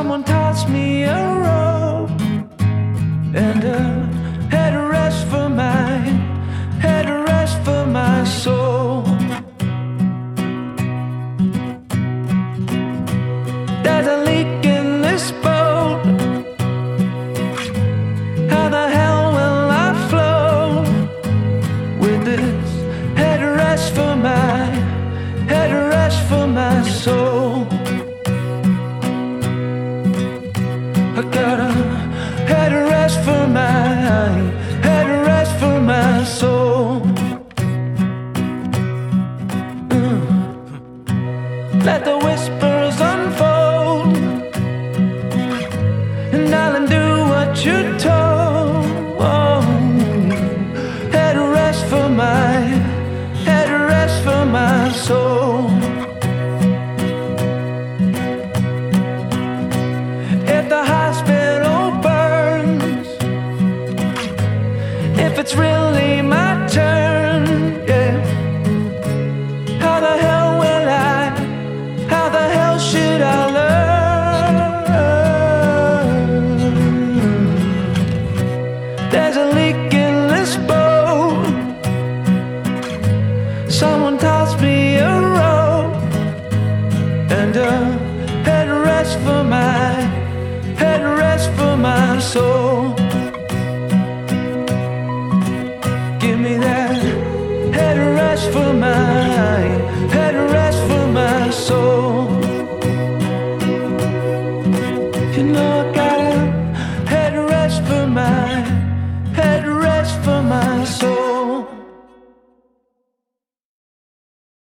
Someone tossed me a rope and a headrest for my soul. There's a leak in this boat. How the hell will I float with this headrest for my soul? I got a headrest for my soul. Let the whispers unfold, and darling, do what you're told. Oh, headrest for my soul. If the hospital burns, if it's really my turn, yeah, how the hell will I, how the hell should I learn? There's a leak in this boat. Someone tossed me a rope and a headrest for my soul. Give me that headrest for my soul. You know I got